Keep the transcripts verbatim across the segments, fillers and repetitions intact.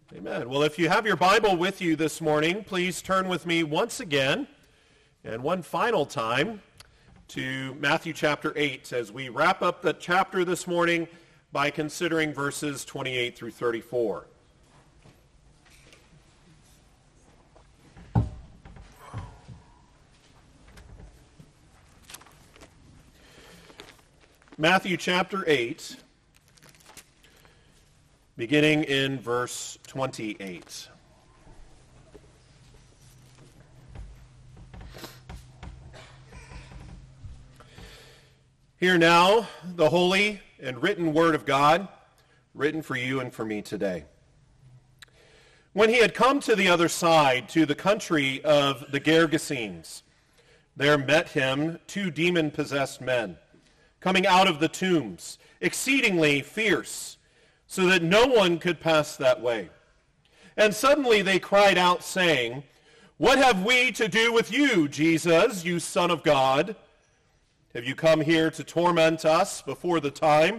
Amen. Well, if you have your Bible with you this morning, please turn with me once again and one final time to Matthew chapter eight as we wrap up the chapter this morning by considering verses twenty-eight through thirty-four. Matthew chapter eight, beginning in verse twenty-eight. Hear now the holy and written word of God, written for you and for me today. When he had come to the other side, to the country of the Gergesenes, there met him two demon-possessed men, coming out of the tombs, exceedingly fierce, so that no one could pass that way. And suddenly they cried out, saying, "What have we to do with you, Jesus, you Son of God? Have you come here to torment us before the time?"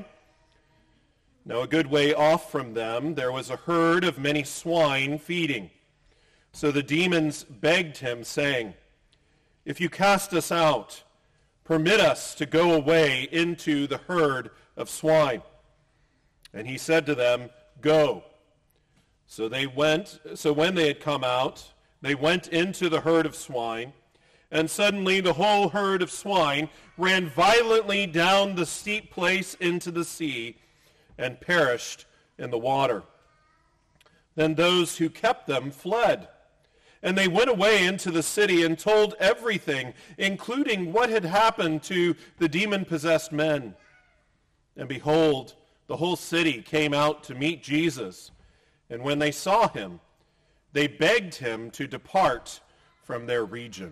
Now a good way off from them there was a herd of many swine feeding. So the demons begged him, saying, "If you cast us out, permit us to go away into the herd of swine." And he said to them, "Go." So they went. So when they had come out, they went into the herd of swine, and suddenly the whole herd of swine ran violently down the steep place into the sea and perished in the water. Then those who kept them fled, and they went away into the city and told everything, including what had happened to the demon-possessed men. And behold, the whole city came out to meet Jesus, and when they saw him, they begged him to depart from their region.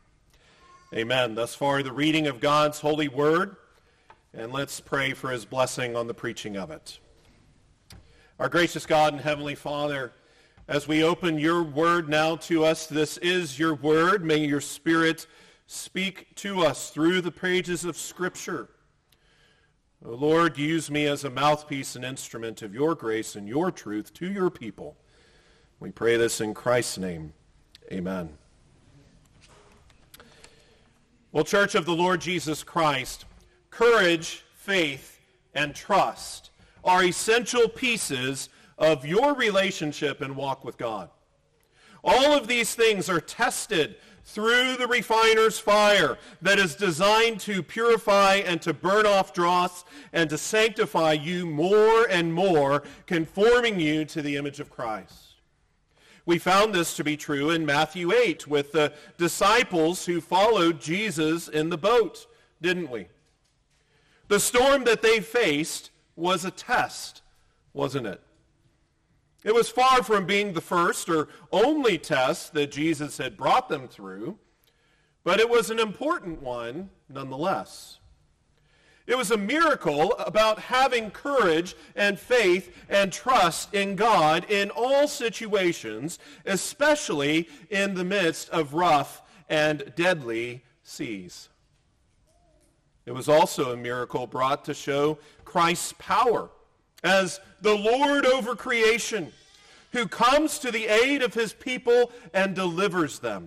Amen. Thus far, the reading of God's holy word, and let's pray for his blessing on the preaching of it. Our gracious God and Heavenly Father, as we open your word now to us, this is your word. May your Spirit speak to us through the pages of Scripture. O Lord, use me as a mouthpiece and instrument of your grace and your truth to your people. We pray this in Christ's name. Amen. Well, Church of the Lord Jesus Christ, courage, faith, and trust are essential pieces of your relationship and walk with God. All of these things are tested through the refiner's fire that is designed to purify and to burn off dross and to sanctify you more and more, conforming you to the image of Christ. We found this to be true in Matthew eight with the disciples who followed Jesus in the boat, didn't we? The storm that they faced was a test, wasn't it? It was far from being the first or only test that Jesus had brought them through, but it was an important one nonetheless. It was a miracle about having courage and faith and trust in God in all situations, especially in the midst of rough and deadly seas. It was also a miracle brought to show Christ's power as the Lord over creation, who comes to the aid of his people and delivers them.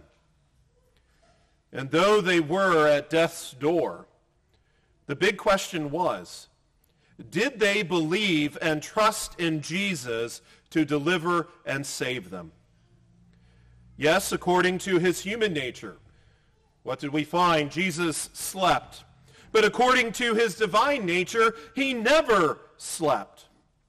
And though they were at death's door, the big question was, did they believe and trust in Jesus to deliver and save them? Yes, according to his human nature. What did we find? Jesus slept. But according to his divine nature, he never slept.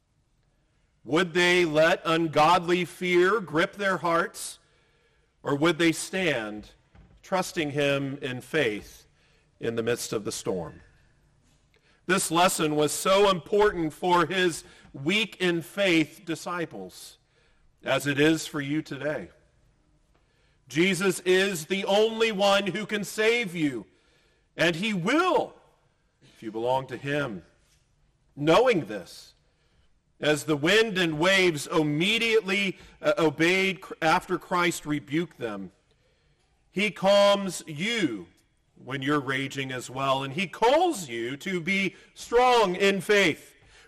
Would they let ungodly fear grip their hearts, or would they stand, trusting him in faith in the midst of the storm? This lesson was so important for his weak in faith disciples, as it is for you today. Jesus is the only one who can save you, and he will if you belong to him. Knowing this, as the wind and waves immediately uh, obeyed after Christ rebuked them, he calms you when you're raging as well, and he calls you to be strong in faith,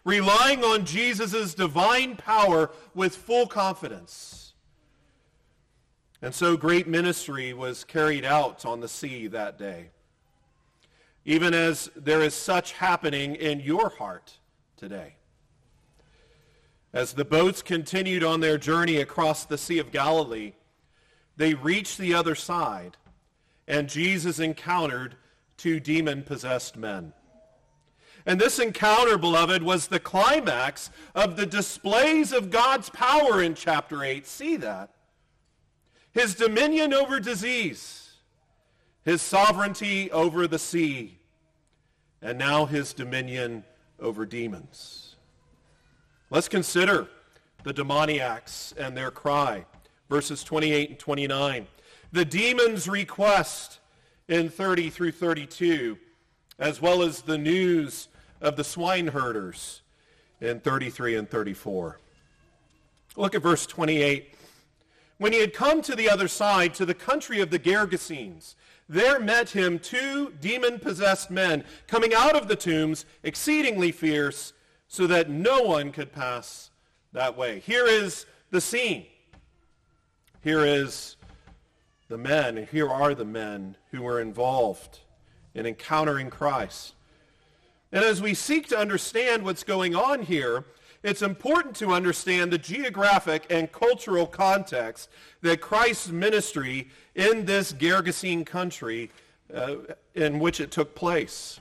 relying on Jesus' divine power with full confidence. And so great ministry was carried out on the sea that day, even as there is such happening in your heart today. As the boats continued on their journey across the Sea of Galilee, they reached the other side, and Jesus encountered two demon-possessed men. And this encounter, beloved, was the climax of the displays of God's power in chapter eight. See that? His dominion over disease, his sovereignty over the sea, and now his dominion over demons. Let's consider the demoniacs and their cry. Verses twenty-eight and twenty-nine. The demons' request in thirty through thirty-two, as well as the news of the swineherders in thirty-three and thirty-four. Look at verse twenty-eight. When he had come to the other side, to the country of the Gergesenes, there met him two demon-possessed men coming out of the tombs, exceedingly fierce, so that no one could pass that way. Here is the scene. Here is the men, and here are the men who were involved in encountering Christ. And as we seek to understand what's going on here, it's important to understand the geographic and cultural context that Christ's ministry in this Gergesene country uh, in which it took place.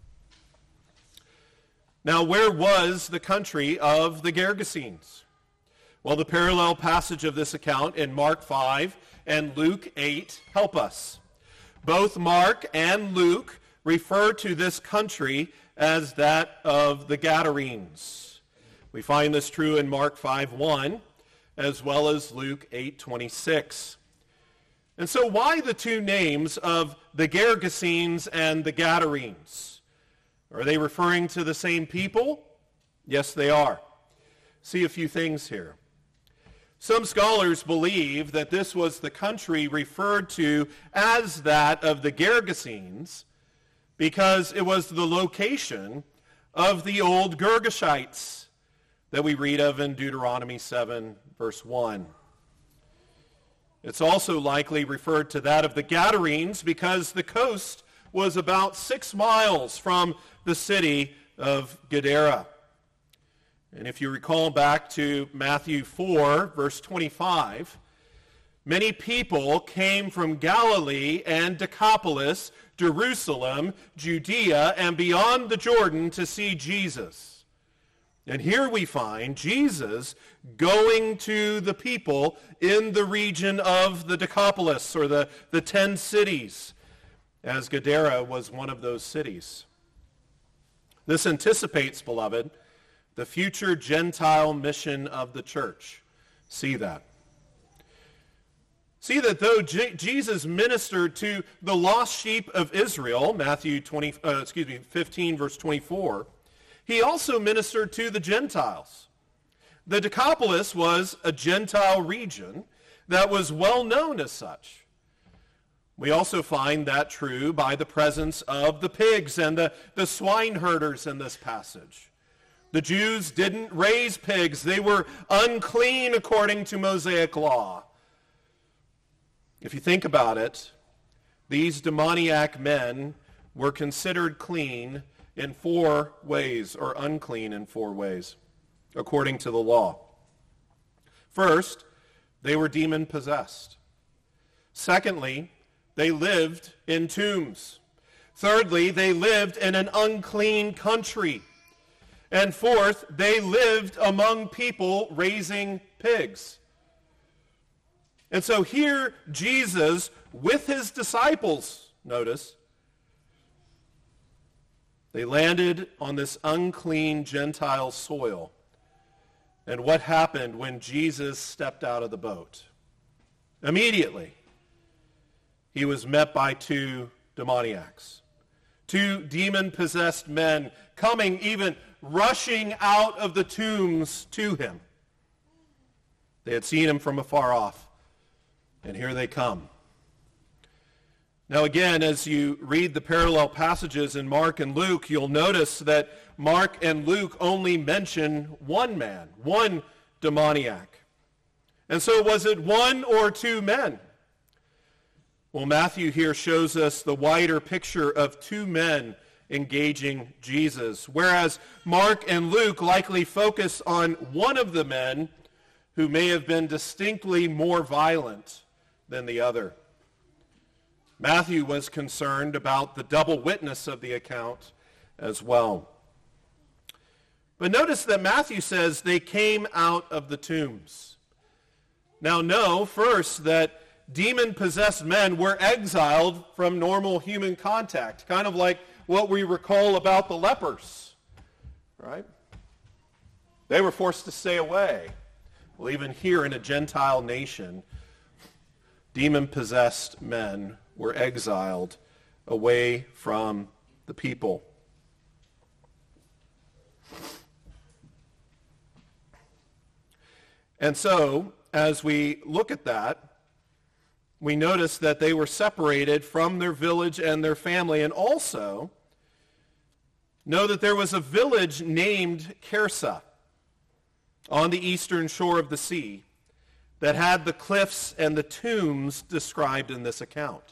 Now, where was the country of the Gergesenes? Well, the parallel passage of this account in Mark five and Luke eight help us. Both Mark and Luke refer to this country as that of the Gadarenes. We find this true in Mark five one as well as Luke eight twenty-six. And so why the two names of the Gergesenes and the Gadarenes? Are they referring to the same people? Yes, they are. See a few things here. Some scholars believe that this was the country referred to as that of the Gergesenes because it was the location of the old Girgashites that we read of in Deuteronomy seven, verse one. It's also likely referred to that of the Gadarenes because the coast was about six miles from the city of Gadara. And if you recall back to Matthew four, verse twenty-five, many people came from Galilee and Decapolis, Jerusalem, Judea, and beyond the Jordan to see Jesus. And here we find Jesus going to the people in the region of the Decapolis, or the, the ten cities, as Gadara was one of those cities. This anticipates, beloved, the future Gentile mission of the church. See that. See that though J- Jesus ministered to the lost sheep of Israel, Matthew twenty, uh, excuse me, fifteen, verse twenty-four, he also ministered to the Gentiles. The Decapolis was a Gentile region that was well known as such. We also find that true by the presence of the pigs and the, the swine herders in this passage. The Jews didn't raise pigs. They were unclean according to Mosaic law. If you think about it, these demoniac men were considered clean in four ways, or unclean in four ways, according to the law. First, they were demon-possessed. Secondly, they lived in tombs. Thirdly, they lived in an unclean country. And fourth, they lived among people raising pigs. And so here Jesus, with his disciples, notice, they landed on this unclean Gentile soil. And what happened when Jesus stepped out of the boat? Immediately, he was met by two demoniacs, two demon-possessed men coming, even rushing out of the tombs to him. They had seen him from afar off, and here they come. Now again, as you read the parallel passages in Mark and Luke, you'll notice that Mark and Luke only mention one man, one demoniac. And so was it one or two men? Well, Matthew here shows us the wider picture of two men engaging Jesus, whereas Mark and Luke likely focus on one of the men who may have been distinctly more violent than the other. Matthew was concerned about the double witness of the account as well. But notice that Matthew says they came out of the tombs. Now know first that demon-possessed men were exiled from normal human contact, kind of like what we recall about the lepers, right? They were forced to stay away. Well, even here in a Gentile nation, demon-possessed men were exiled away from the people. And so, as we look at that, we notice that they were separated from their village and their family, and also know that there was a village named Khersa on the eastern shore of the sea that had the cliffs and the tombs described in this account.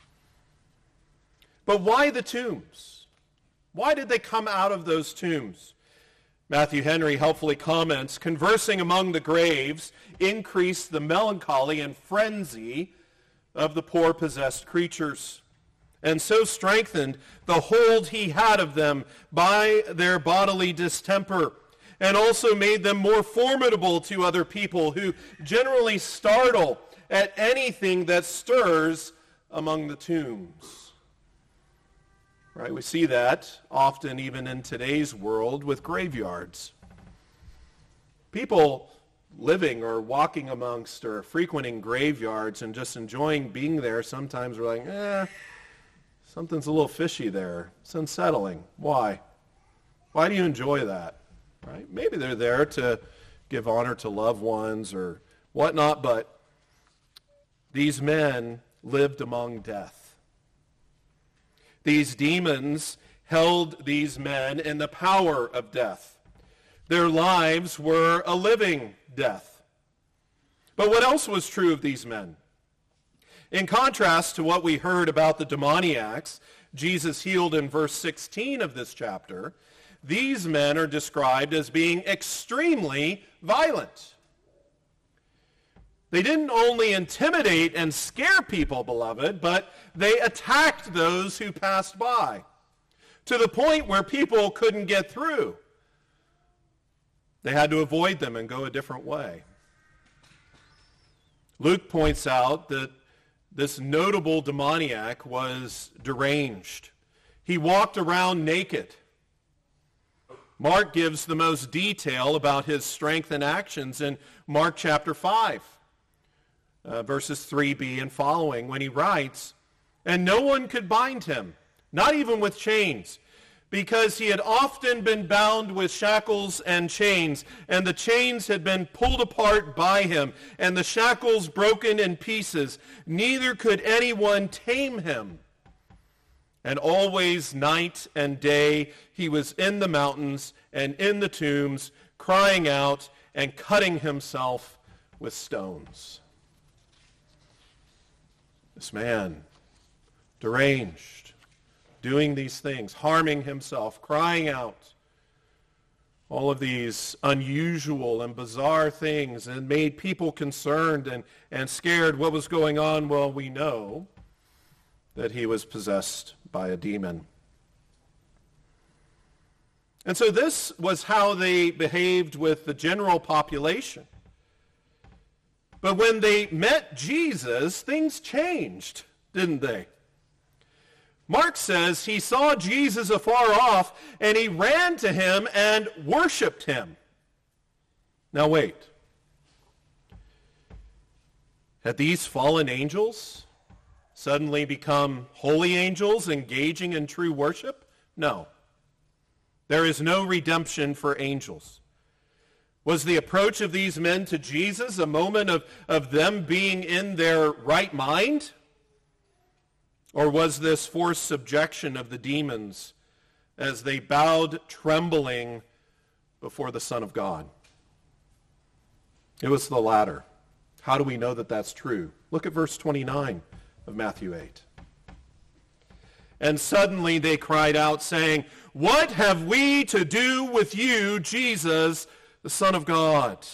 But why the tombs? Why did they come out of those tombs? Matthew Henry helpfully comments, conversing among the graves increased the melancholy and frenzy of the poor possessed creatures, and so strengthened the hold he had of them by their bodily distemper, and also made them more formidable to other people who generally startle at anything that stirs among the tombs. Right? We see that often even in today's world with graveyards. People living or walking amongst or frequenting graveyards and just enjoying being there sometimes are like, eh, something's a little fishy there. It's unsettling. Why? Why do you enjoy that? Right? Maybe they're there to give honor to loved ones or whatnot, but these men lived among death. These demons held these men in the power of death. Their lives were a living death. But what else was true of these men? In contrast to what we heard about the demoniacs Jesus healed in verse sixteen of this chapter, these men are described as being extremely violent. They didn't only intimidate and scare people, beloved, but they attacked those who passed by to the point where people couldn't get through. They had to avoid them and go a different way. Luke points out that this notable demoniac was deranged. He walked around naked. Mark gives the most detail about his strength and actions in Mark chapter five. Uh, verses three b and following, when he writes, "And no one could bind him, not even with chains, because he had often been bound with shackles and chains, and the chains had been pulled apart by him, and the shackles broken in pieces. Neither could anyone tame him. And always night and day he was in the mountains and in the tombs, crying out and cutting himself with stones." This man, deranged, doing these things, harming himself, crying out, all of these unusual and bizarre things, and made people concerned and, and scared. What was going on? Well, we know that he was possessed by a demon. And so this was how they behaved with the general population. But when they met Jesus, things changed, didn't they? Mark says he saw Jesus afar off, and he ran to him and worshiped him. Now wait. Had these fallen angels suddenly become holy angels engaging in true worship? No. There is no redemption for angels. Was the approach of these men to Jesus a moment of, of them being in their right mind? Or was this forced subjection of the demons as they bowed trembling before the Son of God? It was the latter. How do we know that that's true? Look at verse twenty-nine of Matthew eight. And suddenly they cried out, saying, "What have we to do with you, Jesus, the Son of God?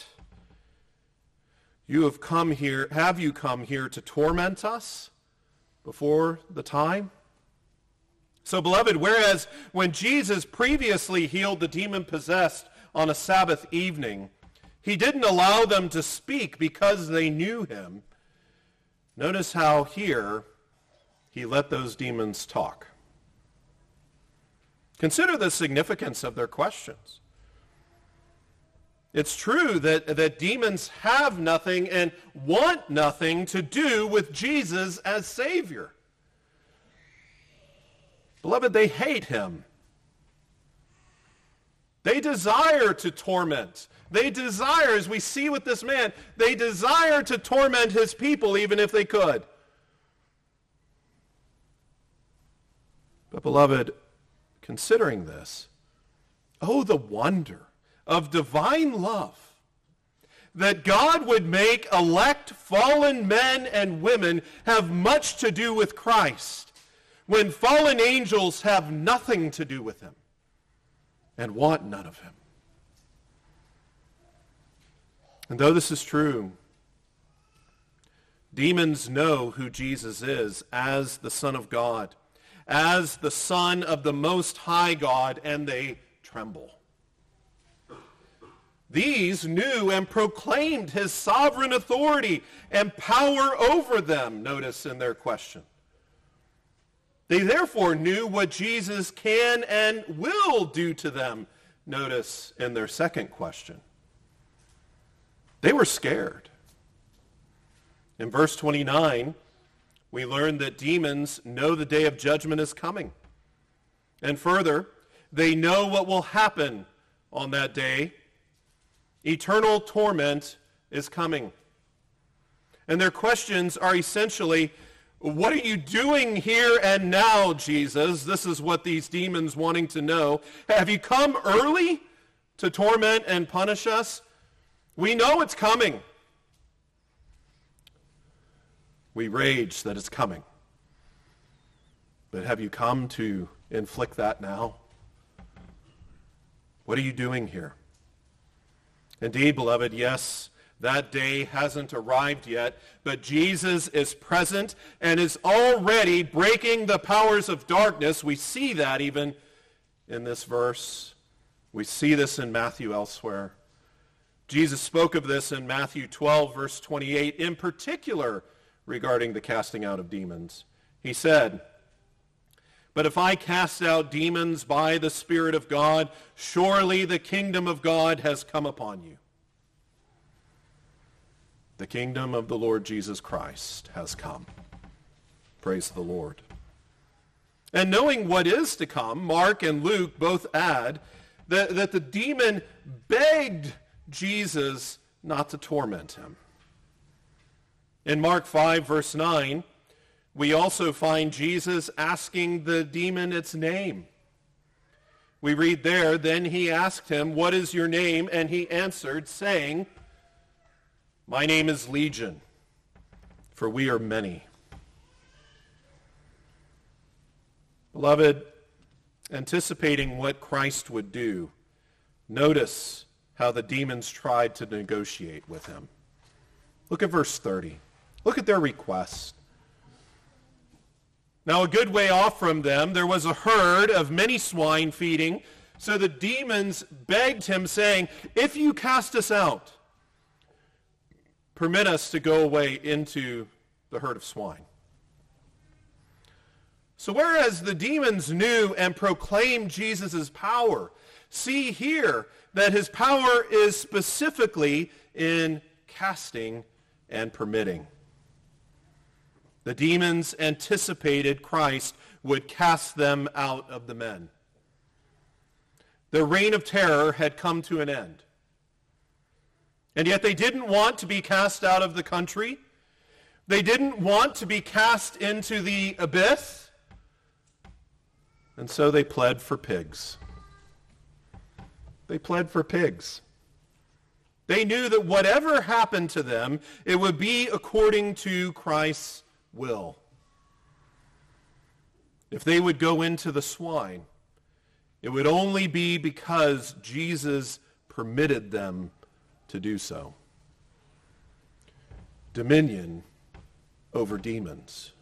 You have come here, have you come here to torment us before the time?" So, beloved, whereas when Jesus previously healed the demon-possessed on a Sabbath evening, he didn't allow them to speak because they knew him. Notice how here he let those demons talk. Consider the significance of their questions. It's true that, that demons have nothing and want nothing to do with Jesus as Savior. Beloved, they hate him. They desire to torment. They desire, as we see with this man, they desire to torment his people even if they could. But beloved, considering this, oh, the wonder of divine love that God would make elect fallen men and women have much to do with Christ when fallen angels have nothing to do with him and want none of him. And though this is true, demons know who Jesus is as the Son of God, as the Son of the Most High God, and they tremble. These knew and proclaimed his sovereign authority and power over them, notice in their question. They therefore knew what Jesus can and will do to them, notice in their second question. They were scared. In verse twenty-nine, we learn that demons know the day of judgment is coming. And further, they know what will happen on that day. Eternal torment is coming. And their questions are essentially, what are you doing here and now, Jesus? This is what these demons wanting to know. Have you come early to torment and punish us? We know it's coming. We rage that it's coming. But have you come to inflict that now? What are you doing here? Indeed, beloved, yes, that day hasn't arrived yet, but Jesus is present and is already breaking the powers of darkness. We see that even in this verse. We see this in Matthew elsewhere. Jesus spoke of this in Matthew twelve, verse twenty-eight, in particular regarding the casting out of demons. He said, "But if I cast out demons by the Spirit of God, surely the kingdom of God has come upon you." The kingdom of the Lord Jesus Christ has come. Praise the Lord. And knowing what is to come, Mark and Luke both add that, that the demon begged Jesus not to torment him. In Mark five, verse nine, we also find Jesus asking the demon its name. We read there, "Then he asked him, 'What is your name?' And he answered, saying, 'My name is Legion, for we are many.'" Beloved, anticipating what Christ would do, notice how the demons tried to negotiate with him. Look at verse thirty. Look at their request. "Now a good way off from them there was a herd of many swine feeding, so the demons begged him, saying, 'If you cast us out, permit us to go away into the herd of swine.'" So whereas the demons knew and proclaimed Jesus' power, see here that his power is specifically in casting and permitting. The demons anticipated Christ would cast them out of the men. Their reign of terror had come to an end. And yet they didn't want to be cast out of the country. They didn't want to be cast into the abyss, and so they pled for pigs. They pled for pigs. They knew that whatever happened to them, it would be according to Christ's will. If they would go into the swine, it would only be because Jesus permitted them to do so. Dominion over demons.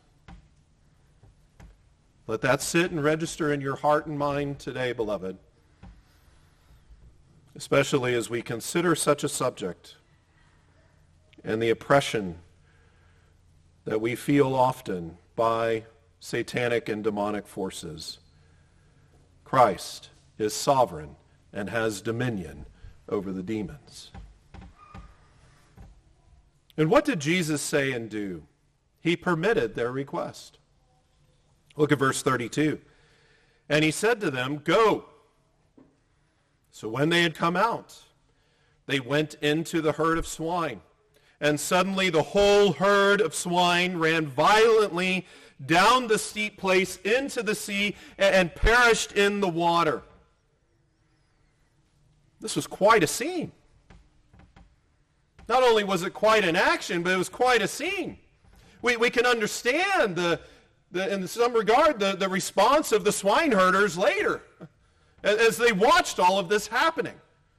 Let that sit and register in your heart and mind today, beloved, especially as we consider such a subject and the oppression that we feel often by satanic and demonic forces. Christ is sovereign and has dominion over the demons. And what did Jesus say and do? He permitted their request. Look at verse thirty-two. And he said to them, "Go." So when they had come out, they went into the herd of swine. And suddenly the whole herd of swine ran violently down the steep place into the sea and perished in the water. This was quite a scene. Not only was it quite an action, but it was quite a scene. We, we can understand, the, the, in some regard, the, the response of the swine herders later as they watched all of this happening.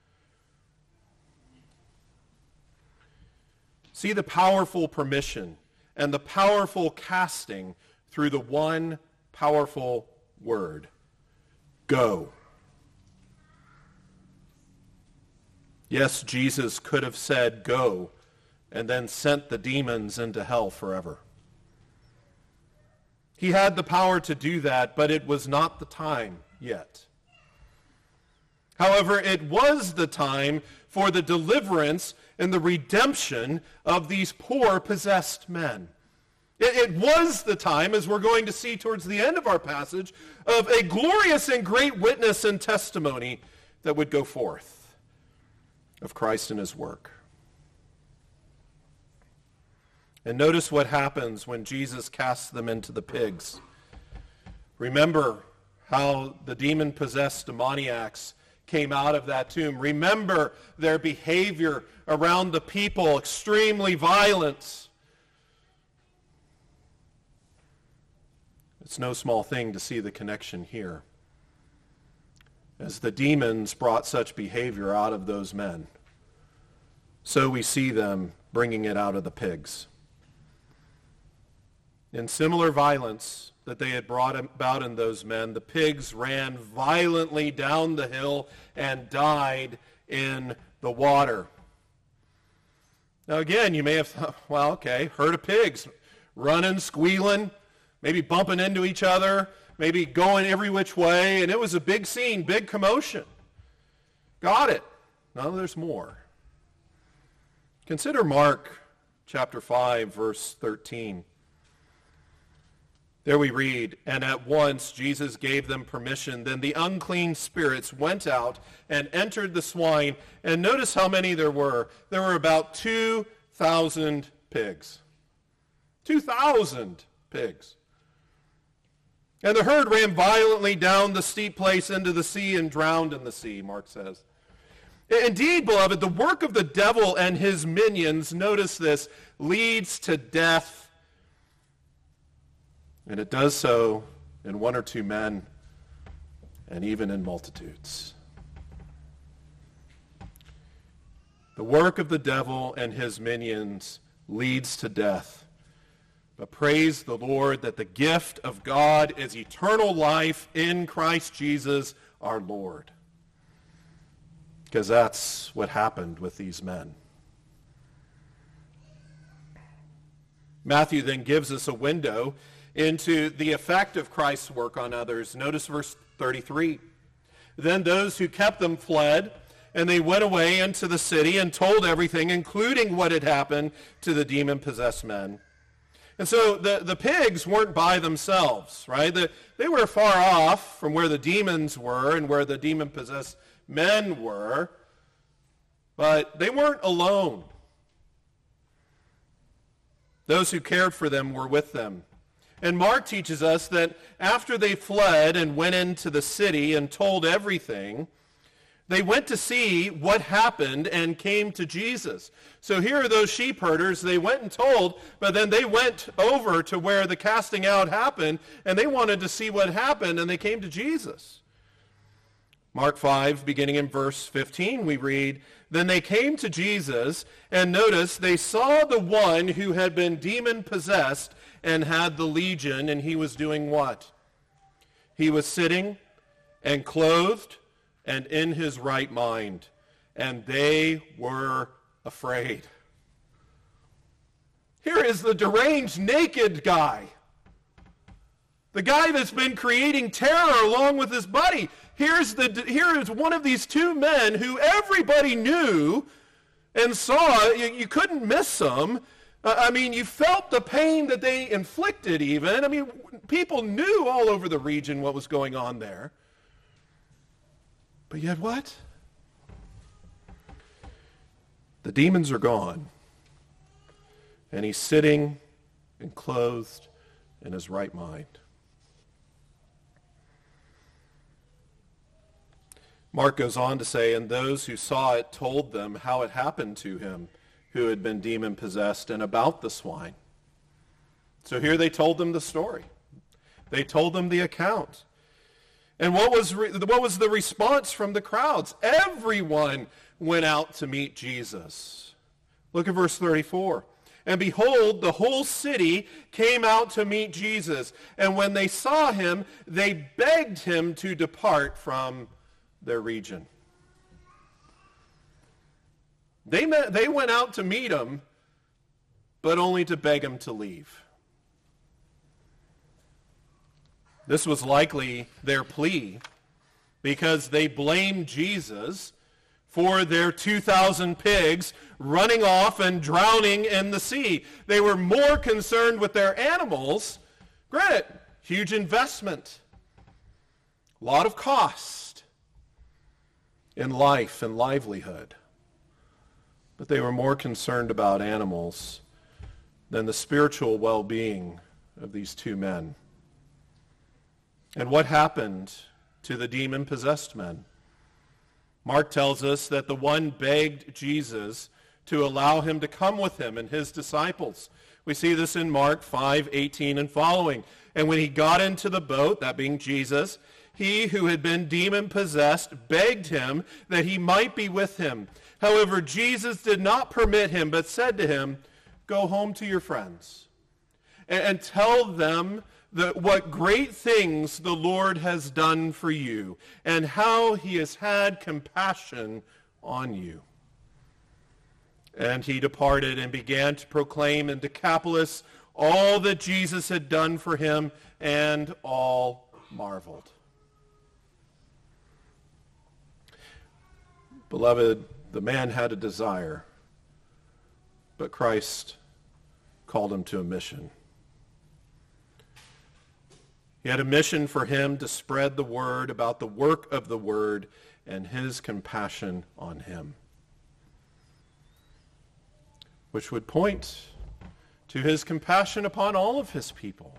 See the powerful permission and the powerful casting through the one powerful word. Go. Yes, Jesus could have said, "Go," and then sent the demons into hell forever. He had the power to do that, but it was not the time yet. However, it was the time for the deliverance and the redemption of these poor possessed men. It, it was the time, as we're going to see towards the end of our passage, of a glorious and great witness and testimony that would go forth of Christ and his work. And notice what happens when Jesus casts them into the pigs. Remember how the demon-possessed demoniacs came out of that tomb. Remember their behavior around the people, extremely violent. It's no small thing to see the connection here. As the demons brought such behavior out of those men, so we see them bringing it out of the pigs. In similar violence that they had brought about in those men, the pigs ran violently down the hill and died in the water. Now again, you may have thought, well, okay, herd of pigs, running, squealing, maybe bumping into each other, maybe going every which way, and it was a big scene, big commotion. Got it. No, there's more. Consider Mark chapter five, verse thirteen. There we read, "And at once Jesus gave them permission. Then the unclean spirits went out and entered the swine." And notice how many there were. There were about two thousand pigs. two thousand pigs. "And the herd ran violently down the steep place into the sea and drowned in the sea," Mark says. Indeed, beloved, the work of the devil and his minions, notice this, leads to death. And it does so in one or two men, and even in multitudes. The work of the devil and his minions leads to death. But praise the Lord that the gift of God is eternal life in Christ Jesus our Lord. Because that's what happened with these men. Matthew then gives us a window into the effect of Christ's work on others. Notice verse thirty-three. "Then those who kept them fled, and they went away into the city and told everything, including what had happened to the demon-possessed men." And so the, the pigs weren't by themselves, right? The, they were far off from where the demons were and where the demon-possessed men were, but they weren't alone. Those who cared for them were with them. And Mark teaches us that after they fled and went into the city and told everything, they went to see what happened and came to Jesus. So here are those sheep herders. They went and told, but then they went over to where the casting out happened, and they wanted to see what happened, and they came to Jesus. Mark five, beginning in verse fifteen, we read, "Then they came to Jesus, and notice they saw the one who had been demon-possessed and had the legion, and he was doing what? He was sitting and clothed and in his right mind, and they were afraid." Here is the deranged, naked guy. The guy that's been creating terror along with his buddy. Here's the, here is one of these two men who everybody knew and saw. You, you couldn't miss them. Uh, I mean, you felt the pain that they inflicted even. I mean, people knew all over the region what was going on there. But yet what? The demons are gone. And he's sitting and clothed in his right mind. Mark goes on to say, "And those who saw it told them how it happened to him who had been demon-possessed and about the swine." So here they told them the story. They told them the account. And what was, re- what was the response from the crowds? Everyone went out to meet Jesus. Look at verse thirty-four. "And behold, the whole city came out to meet Jesus. And when they saw him, they begged him to depart from their region." They, met, they went out to meet him, but only to beg him to leave. This was likely their plea because they blamed Jesus for their two thousand pigs running off and drowning in the sea. They were more concerned with their animals. Granted, huge investment, a lot of cost in life and livelihood. But they were more concerned about animals than the spiritual well-being of these two men. And what happened to the demon-possessed men? Mark tells us that the one begged Jesus to allow him to come with him and his disciples. We see this in Mark five eighteen and following. "And when he got into the boat," that being Jesus, "he who had been demon-possessed begged him that he might be with him. However, Jesus did not permit him, but said to him, 'Go home to your friends and, and tell them the, what great things the Lord has done for you and how he has had compassion on you.' And he departed and began to proclaim in Decapolis all that Jesus had done for him, and all marveled." Beloved, the man had a desire, but Christ called him to a mission. He had a mission for him to spread the word about the work of the word and his compassion on him, which would point to his compassion upon all of his people.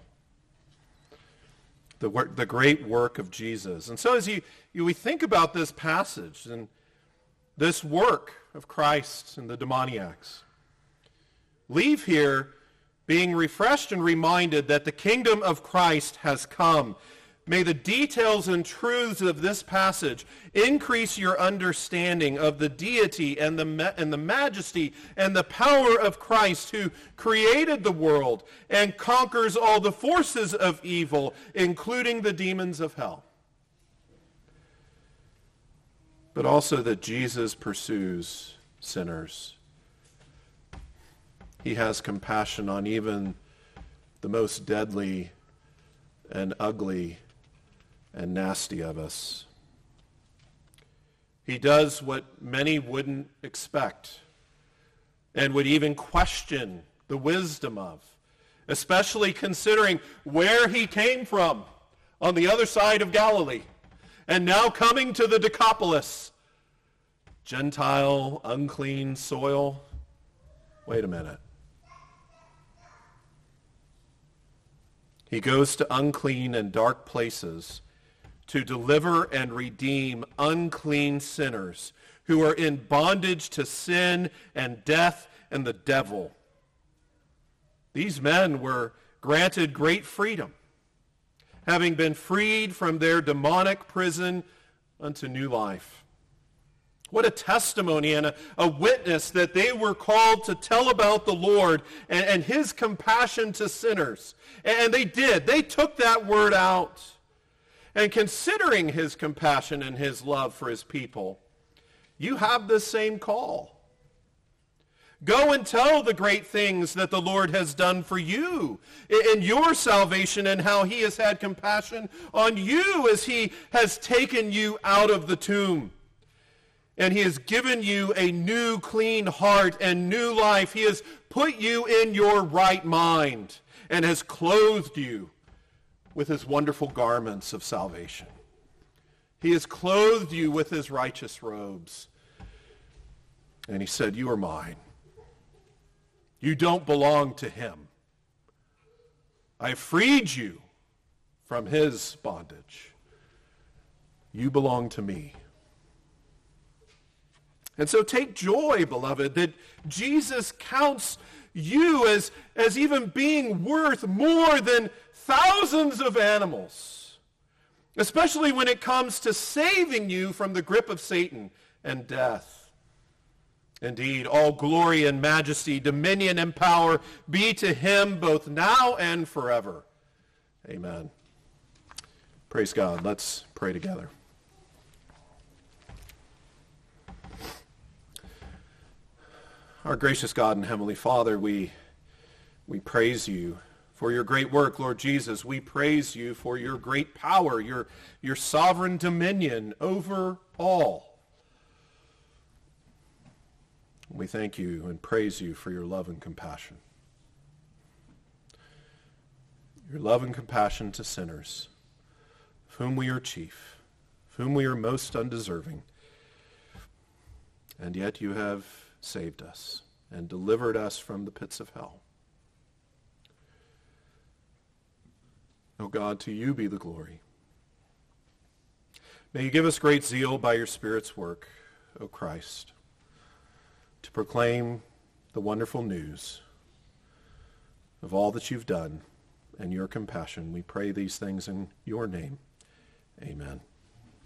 The work, the great work of Jesus. And so as you, you we think about this passage and this work of Christ and the demoniacs, leave here being refreshed and reminded that the kingdom of Christ has come. May the details and truths of this passage increase your understanding of the deity and the, ma- and the majesty and the power of Christ, who created the world and conquers all the forces of evil, including the demons of hell. But also that Jesus pursues sinners. He has compassion on even the most deadly and ugly and nasty of us. He does what many wouldn't expect and would even question the wisdom of, especially considering where he came from on the other side of Galilee and now coming to the Decapolis. Gentile, unclean soil. Wait a minute. He goes to unclean and dark places to deliver and redeem unclean sinners who are in bondage to sin and death and the devil. These men were granted great freedom, having been freed from their demonic prison unto new life. What a testimony and a, a witness that they were called to tell about the Lord and, and his compassion to sinners. And they did. They took that word out. And considering his compassion and his love for his people, you have the same call. Go and tell the great things that the Lord has done for you in your salvation and how he has had compassion on you as he has taken you out of the tomb. And he has given you a new clean heart and new life. He has put you in your right mind and has clothed you with his wonderful garments of salvation. He has clothed you with his righteous robes. And he said, you are mine. You don't belong to him. I freed you from his bondage. You belong to me. And so take joy, beloved, that Jesus counts you as, as even being worth more than thousands of animals, especially when it comes to saving you from the grip of Satan and death. Indeed, all glory and majesty, dominion and power be to him both now and forever. Amen. Praise God. Let's pray together. Our gracious God and Heavenly Father, we, we praise you for your great work, Lord Jesus. We praise you for your great power, your, your sovereign dominion over all. We thank you and praise you for your love and compassion. Your love and compassion to sinners, of whom we are chief, of whom we are most undeserving. And yet you have saved us and delivered us from the pits of hell. O God, to you be the glory. May you give us great zeal by your Spirit's work, O Christ, to proclaim the wonderful news of all that you've done and your compassion. We pray these things in your name. Amen.